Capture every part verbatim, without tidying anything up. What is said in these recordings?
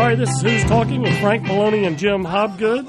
right, this is Who's Talking with Frank Maloney and Jim Hobgood.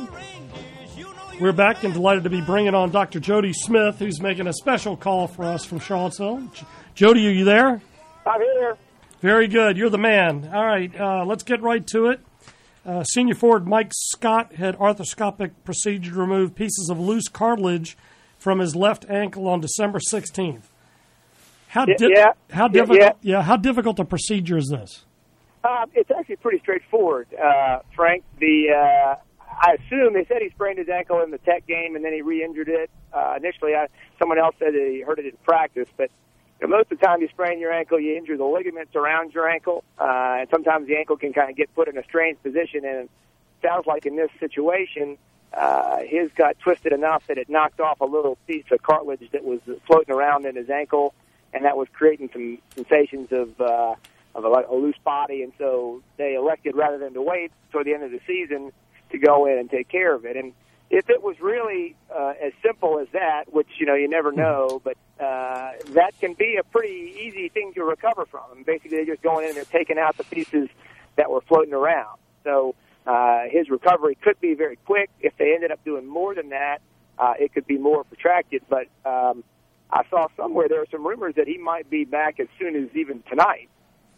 We're back and delighted to be bringing on Doctor Jody Smith, who's making a special call for us from Charlottesville. J- Jody, are you there? I'm here. Very good. You're the man. All right, uh, let's get right to it. Uh, senior forward Mike Scott had arthroscopic procedure to remove pieces of loose cartilage from his left ankle on December sixteenth. How di- yeah, how yeah, difficult? Yeah. yeah, how difficult a procedure is this? Uh, it's actually pretty straightforward, uh, Frank. The uh, I assume they said he sprained his ankle in the Tech game and then he re-injured it. Uh, initially, I, someone else said that he hurt it in practice, but you know, most of the time you sprain your ankle, you injure the ligaments around your ankle, uh, and sometimes the ankle can kind of get put in a strange position. And it sounds like in this situation, uh, his got twisted enough that it knocked off a little piece of cartilage that was floating around in his ankle, and that was creating some sensations of uh, of a, a loose body. And so they elected, rather than to wait toward the end of the season, to go in and take care of it. And if it was really uh, as simple as that, which, you know, you never know, but uh, that can be a pretty easy thing to recover from. And basically, they're just going in and they're taking out the pieces that were floating around. So uh, his recovery could be very quick. If they ended up doing more than that, uh, it could be more protracted. But um, I saw somewhere there were some rumors that he might be back as soon as even tonight.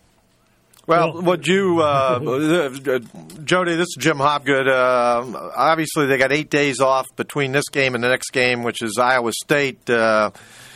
Well, would you, uh, Jody, this is Jim Hobgood. Uh, obviously, they got eight days off between this game and the next game, which is Iowa State. Uh,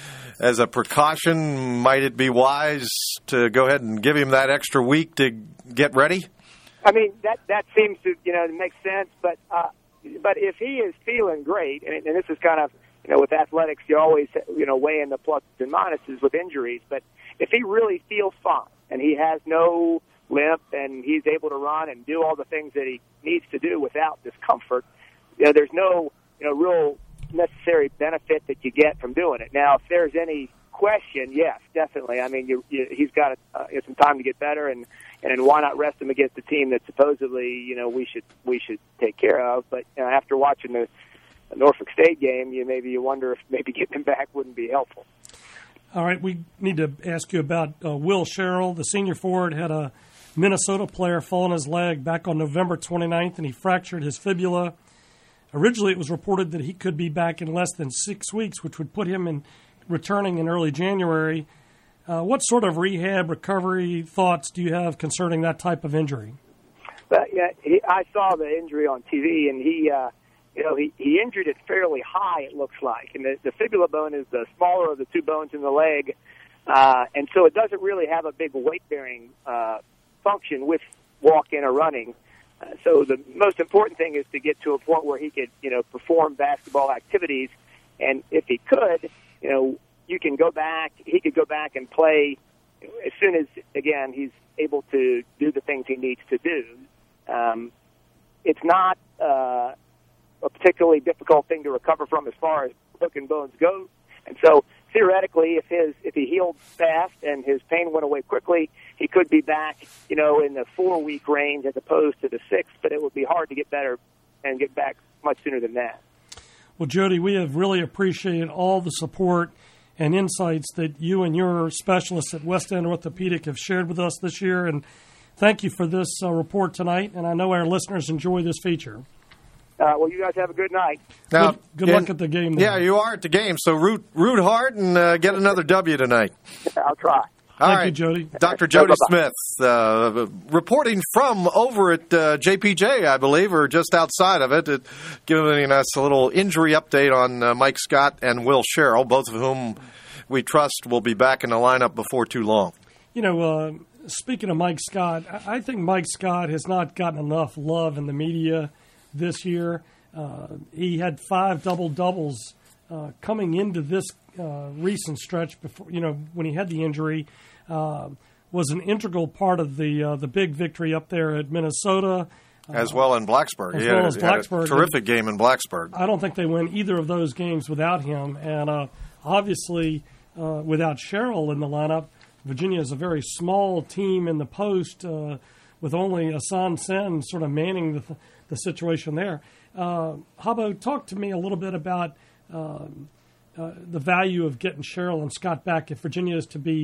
as a precaution, might it be wise to go ahead and give him that extra week to get ready? I mean, that that seems to, you know, make sense. But uh, but if he is feeling great, and, and this is kind of, you know, with athletics, you always, you know, weigh in the pluses and minuses with injuries. But if he really feels fine, and he has no limp, and he's able to run and do all the things that he needs to do without discomfort, you know, there's no, you know, real necessary benefit that you get from doing it. Now, if there's any question, yes, definitely. I mean, you, you, he's got uh, some time to get better, and and why not rest him against the team that supposedly, you know, we should we should take care of. But you know, after watching the Norfolk State game, you maybe you wonder if maybe getting him back wouldn't be helpful. All right, we need to ask you about uh, Will Sherrill. The senior forward had a Minnesota player fall on his leg back on November twenty-ninth, and he fractured his fibula. Originally, it was reported that he could be back in less than six weeks, which would put him in returning in early January. Uh, what sort of rehab recovery thoughts do you have concerning that type of injury? But yeah, he, I saw the injury on T V, and he. Uh, You know, he, he injured it fairly high, it looks like. And the, the fibula bone is the smaller of the two bones in the leg. Uh, and so it doesn't really have a big weight-bearing uh, function with walking or running. Uh, so the most important thing is to get to a point where he could, you know, perform basketball activities. And if he could, you know, you can go back, he could go back and play as soon as, again, he's able to do the things he needs to do. Um, it's not... Uh, a particularly difficult thing to recover from as far as broken bones go. And so theoretically, if his if he healed fast and his pain went away quickly, he could be back, you know, in the four-week range as opposed to the six, but it would be hard to get better and get back much sooner than that. Well, Jody, we have really appreciated all the support and insights that you and your specialists at West End Orthopedic have shared with us this year, and thank you for this uh, report tonight, and I know our listeners enjoy this feature. Uh, well, you guys have a good night. Now, good good luck at the game. Then. Yeah, you are at the game, so root root hard and uh, get another W tonight. I'll try. All Thank right. you, Jody. Doctor Jody Smith, uh, reporting from over at uh, J P J, I believe, or just outside of it, uh, giving us a little injury update on uh, Mike Scott and Will Sherrill, both of whom we trust will be back in the lineup before too long. You know, uh, speaking of Mike Scott, I think Mike Scott has not gotten enough love in the media this year. Uh, he had five double-doubles uh, coming into this uh, recent stretch before, you know, when he had the injury, uh, was an integral part of the uh, the big victory up there at Minnesota. Uh, as well in Blacksburg. As he well had, as he had Blacksburg. a terrific game in Blacksburg. I don't think they win either of those games without him. And uh, obviously, uh, without Sherrill in the lineup, Virginia is a very small team in the post uh, with only Hassan Sen sort of manning the th- the situation there. Uh, Habo, talk to me a little bit about um, uh, the value of getting Sherrill and Scott back if Virginia is to be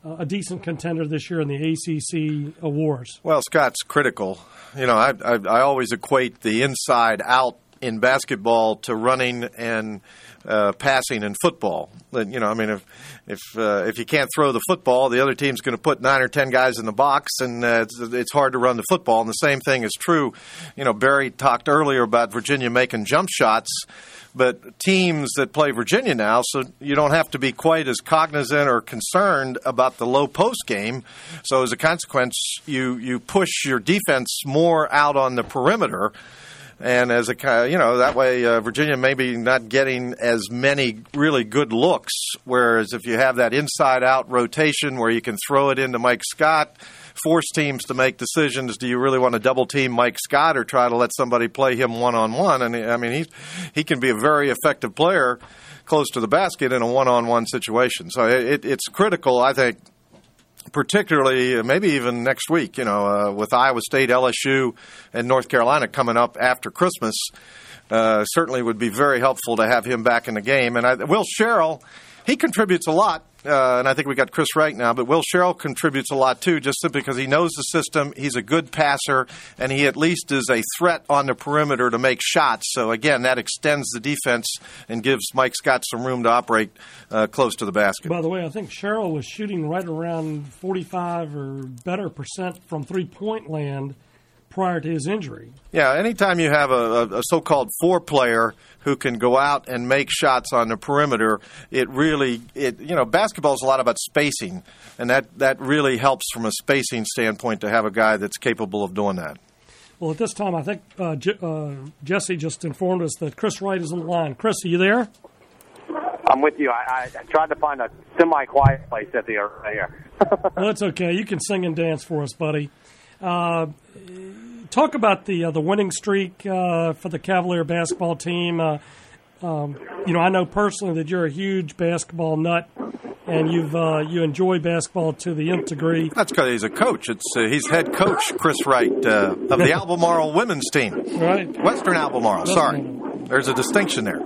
uh, a decent contender this year in the A C C awards. Well, Scott's critical. You know, I, I, I always equate the inside out in basketball to running and uh, passing in football. You know, I mean, if if uh, if you can't throw the football, the other team's going to put nine or ten guys in the box, and uh, it's, it's hard to run the football. And the same thing is true. You know, Barry talked earlier about Virginia making jump shots, but teams that play Virginia now, so you don't have to be quite as cognizant or concerned about the low post game. So as a consequence, you you push your defense more out on the perimeter. And as a, you know, that way uh, Virginia maybe not getting as many really good looks, whereas if you have that inside-out rotation where you can throw it into Mike Scott, force teams to make decisions, do you really want to double-team Mike Scott or try to let somebody play him one-on-one? And, I mean, he he can be a very effective player close to the basket in a one-on-one situation. So it, it's critical, I think, particularly maybe even next week, you know, uh, with Iowa State, L S U, and North Carolina coming up after Christmas, uh, certainly would be very helpful to have him back in the game. And I, Will Sherrill, he contributes a lot, uh, and I think we got Chris Wright now, but Will Sherrill contributes a lot too, just simply because he knows the system, he's a good passer, and he at least is a threat on the perimeter to make shots. So, again, that extends the defense and gives Mike Scott some room to operate uh, close to the basket. By the way, I think Sherrill was shooting right around forty-five or better percent from three-point land prior to his injury. Yeah, anytime you have a, a so-called four-player who can go out and make shots on the perimeter, it really, it you know, basketball is a lot about spacing, and that, that really helps from a spacing standpoint to have a guy that's capable of doing that. Well, at this time, I think uh, J- uh, Jesse just informed us that Chris Wright is on the line. Chris, are you there? I'm with you. I, I tried to find a semi-quiet place at the arena here. Well, that's okay. You can sing and dance for us, buddy. Uh, talk about the uh, the winning streak uh, for the Cavalier basketball team. Uh, um, you know, I know personally that you're a huge basketball nut, and you've uh, you enjoy basketball to the nth degree. That's because he's a coach. It's uh, he's head coach Chris Wright uh, of the Albemarle women's team. Right, Western Albemarle. Sorry, there's a distinction there.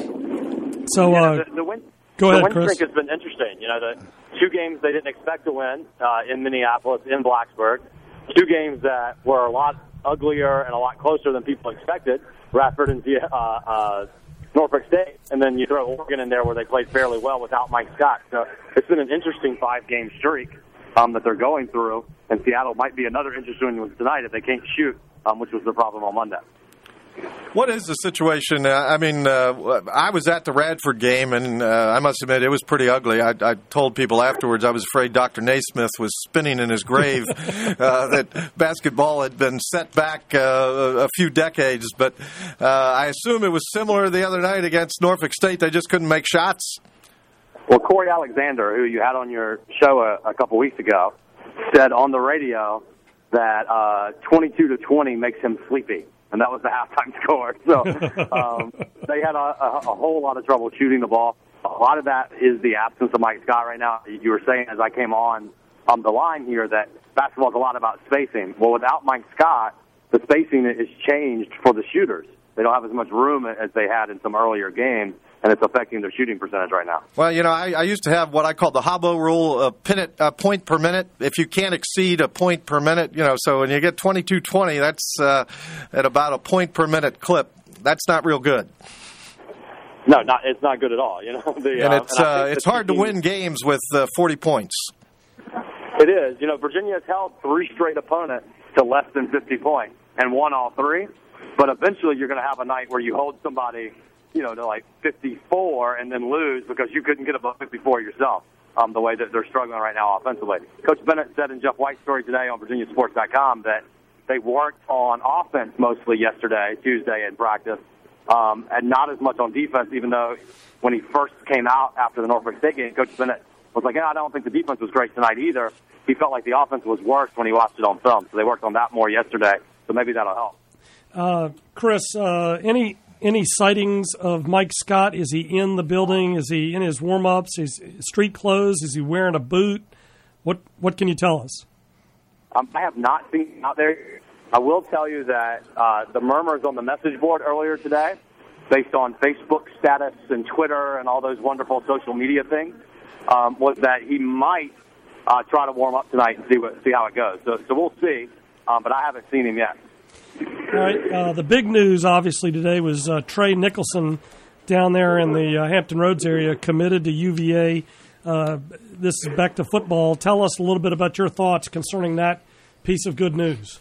So, yeah, uh, the, the win, go the ahead, win Chris. streak has been interesting. You know, the two games they didn't expect to win uh, in Minneapolis, in Blacksburg. Two games that were a lot uglier and a lot closer than people expected, Radford and uh, uh, Norfolk State. And then you throw Oregon in there where they played fairly well without Mike Scott. So it's been an interesting five-game streak um, that they're going through, and Seattle might be another interesting one tonight if they can't shoot, um, which was the problem on Monday. What is the situation? Uh, I mean, uh, I was at the Radford game, and uh, I must admit it was pretty ugly. I, I told people afterwards I was afraid Doctor Naismith was spinning in his grave, uh, that basketball had been set back uh, a few decades. But uh, I assume it was similar the other night against Norfolk State. They just couldn't make shots. Well, Corey Alexander, who you had on your show a, a couple weeks ago, said on the radio that uh, twenty-two to twenty makes him sleepy. And that was the halftime score. So um, they had a, a, a whole lot of trouble shooting the ball. A lot of that is the absence of Mike Scott right now. You were saying as I came on um, the line here that basketball is a lot about spacing. Well, without Mike Scott, the spacing is changed for the shooters. They don't have as much room as they had in some earlier games, and it's affecting their shooting percentage right now. Well, you know, I, I used to have what I call the Hobbo rule, a, minute, a point per minute. If you can't exceed a point per minute, you know, so when you get twenty-two twenty, that's uh, at about a point per minute clip. That's not real good. No, not it's not good at all. You know, the, and uh, it's and uh, it's hard to win games with uh, forty points. It is. You know, Virginia has held three straight opponents to less than fifty points and won all three. But eventually, you're going to have a night where you hold somebody, you know, to like fifty-four and then lose because you couldn't get above fifty-four yourself, um, the way that they're struggling right now offensively. Coach Bennett said in Jeff White's story today on Virginia Sports dot com that they worked on offense mostly yesterday, Tuesday in practice, um, and not as much on defense, even though when he first came out after the Norfolk State game, Coach Bennett was like, yeah, I don't think the defense was great tonight either. He felt like the offense was worse when he watched it on film, so they worked on that more yesterday, so maybe that'll help. Uh, Chris, uh, any any sightings of Mike Scott? Is he in the building? Is he in his warm-ups? Is street clothes? Is he wearing a boot? What what can you tell us? Um, I have not seen him out there. I will tell you that uh, the murmurs on the message board earlier today, based on Facebook status and Twitter and all those wonderful social media things, um, was that he might uh, try to warm up tonight and see what see how it goes. So, so we'll see, um, but I haven't seen him yet. All right. Uh, the big news, obviously, today was uh, Trey Nicholson down there in the uh, Hampton Roads area, committed to U V A. Uh, this is back to football. Tell us a little bit about your thoughts concerning that piece of good news.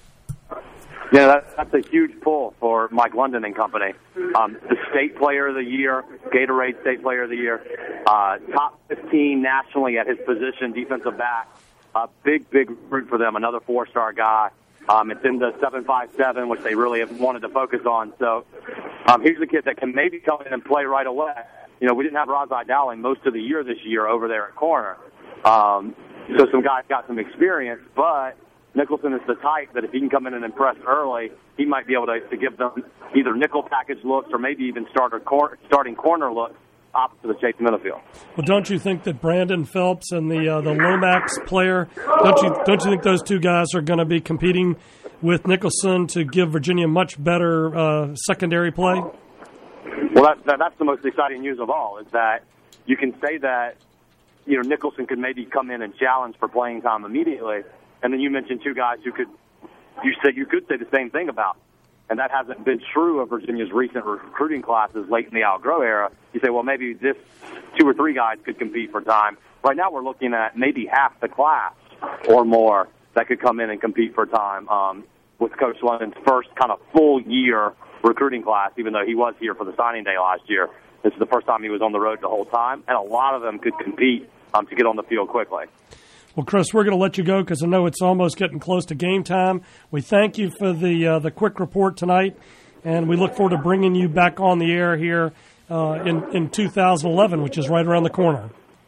Yeah, that, that's a huge pull for Mike London and company. Um, the State Player of the Year, Gatorade State Player of the Year, uh, top fifteen nationally at his position, defensive back. A big, big recruit for them, another four-star guy. Um, it's in the seven five seven, which they really have wanted to focus on. So um, here's a kid that can maybe come in and play right away. You know, we didn't have Razai Dowling most of the year this year over there at corner. Um, so some guys got some experience, but Nicholson is the type that if he can come in and impress early, he might be able to, to give them either nickel package looks or maybe even starter cor- starting corner looks opposite of Chase Minifield. Well, don't you think that Brandon Phelps and the uh, the Lomax player, don't you don't you think those two guys are going to be competing with Nicholson to give Virginia much better uh, secondary play? Well, that, that, that's the most exciting news of all, is that you can say that, you know, Nicholson could maybe come in and challenge for playing time immediately, and then you mentioned two guys who could, you said you could say the same thing about. And that hasn't been true of Virginia's recent recruiting classes late in the Al Groh era. You say, well, maybe this two or three guys could compete for time. Right now we're looking at maybe half the class or more that could come in and compete for time um, with Coach London's first kind of full year recruiting class, even though he was here for the signing day last year. This is the first time he was on the road the whole time, and a lot of them could compete um, to get on the field quickly. Well, Chris, we're going to let you go because I know it's almost getting close to game time. We thank you for the uh, the quick report tonight, and we look forward to bringing you back on the air here uh, in, in two thousand eleven, which is right around the corner.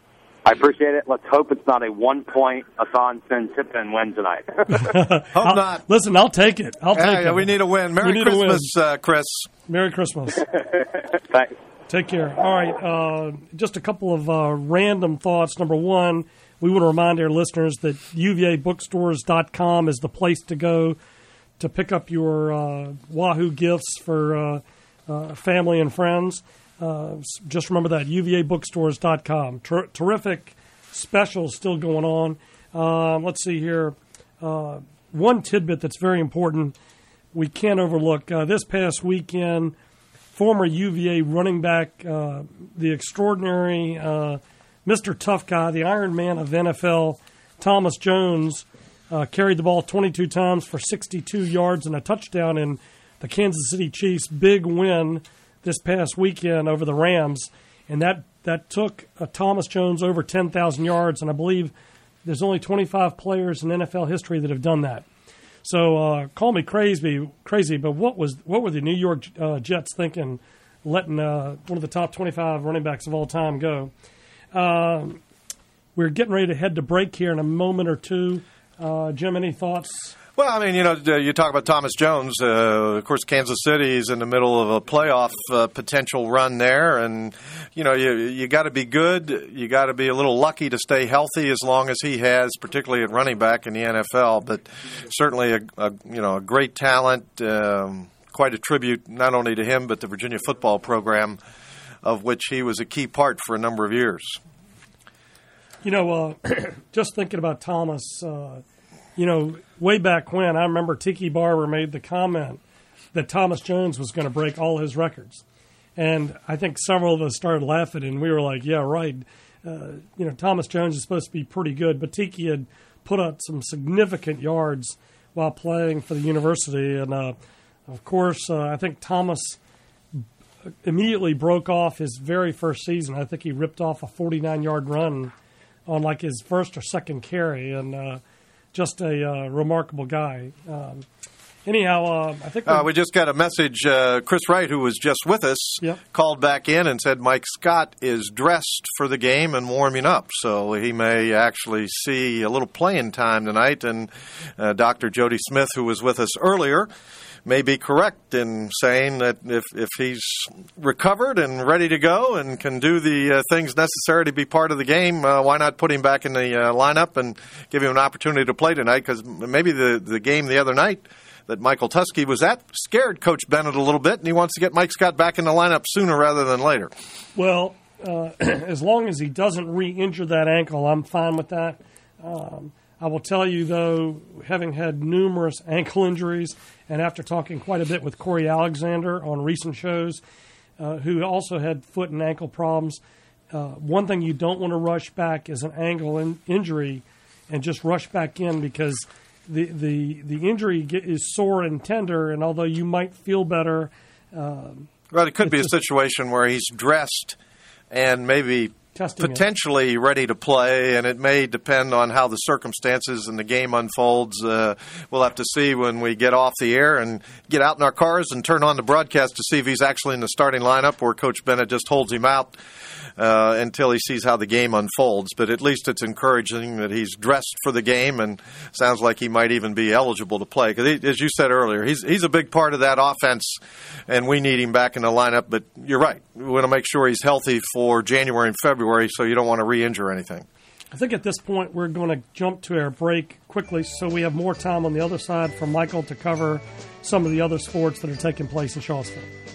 I appreciate it. Let's hope it's not a one-point Asan Sen-Tippin win tonight. Hope I'll, not. Listen, I'll take it. I'll take yeah, it. We need a win. Merry Christmas, uh, Chris. Merry Christmas. Thanks. Take care. All right, uh, just a couple of uh, random thoughts. Number one, we want to remind our listeners that U V A bookstores dot com is the place to go to pick up your uh, Wahoo gifts for uh, uh, family and friends. Uh, just remember that, U V A bookstores dot com. Ter- terrific specials still going on. Uh, let's see here. Uh, one tidbit that's very important we can't overlook. Uh, this past weekend, former U V A running back, uh, the extraordinary uh, Mister Tough Guy, the Iron Man of N F L, Thomas Jones, uh, carried the ball twenty-two times for sixty-two yards and a touchdown in the Kansas City Chiefs' big win this past weekend over the Rams. And that, that took uh, Thomas Jones over ten thousand yards, and I believe there's only twenty-five players in N F L history that have done that. So uh, call me crazy, crazy, but what was what were the New York uh, Jets thinking, letting uh, one of the top twenty-five running backs of all time go? Uh, we're getting ready to head to break here in a moment or two. Uh, Jim, any thoughts? Well, I mean, you know, you talk about Thomas Jones. Uh, of course, Kansas City is in the middle of a playoff uh, potential run there, and you know, you you got to be good. You got to be a little lucky to stay healthy as long as he has, particularly at running back in the N F L. But certainly, a, a you know, a great talent. Um, quite a tribute not only to him but the Virginia football program, of which he was a key part for a number of years. You know, uh, just thinking about Thomas. Uh, You know, way back when, I remember Tiki Barber made the comment that Thomas Jones was going to break all his records. And I think several of us started laughing, and we were like, yeah, right. Uh, you know, Thomas Jones is supposed to be pretty good, but Tiki had put up some significant yards while playing for the university. And, uh, of course, uh, I think Thomas immediately broke off his very first season. I think he ripped off a forty-nine-yard run on, like, his first or second carry, and uh just a uh, remarkable guy. Um, anyhow, uh, I think... Uh, we just got a message. Uh, Chris Wright, who was just with us, yep. called back in and said Mike Scott is dressed for the game and warming up. So he may actually see a little playing time tonight. And uh, Doctor Jody Smith, who was with us earlier, may be correct in saying that if, if he's recovered and ready to go and can do the uh, things necessary to be part of the game, uh, why not put him back in the uh, lineup and give him an opportunity to play tonight? Because maybe the, the game the other night that Michael Tuskey was at scared Coach Bennett a little bit, and he wants to get Mike Scott back in the lineup sooner rather than later. Well, uh, as long as he doesn't re-injure that ankle, I'm fine with that. Um, I will tell you, though, having had numerous ankle injuries, and after talking quite a bit with Corey Alexander on recent shows, uh, who also had foot and ankle problems, uh, one thing you don't want to rush back is an ankle in- injury and just rush back in, because the the, the injury get, is sore and tender, and although you might feel better... Um, well, it could be a situation where he's dressed and maybe... potentially it. ready to play, and it may depend on how the circumstances and the game unfolds. Uh, we'll have to see when we get off the air and get out in our cars and turn on the broadcast to see if he's actually in the starting lineup or Coach Bennett just holds him out uh, until he sees how the game unfolds. But at least it's encouraging that he's dressed for the game, and sounds like he might even be eligible to play. Because, as you said earlier, he's he's a big part of that offense, and we need him back in the lineup. But you're right. We want to make sure he's healthy for January and February, so you don't want to re-injure anything. I think at this point we're going to jump to our break quickly so we have more time on the other side for Michael to cover some of the other sports that are taking place in Charlottesville.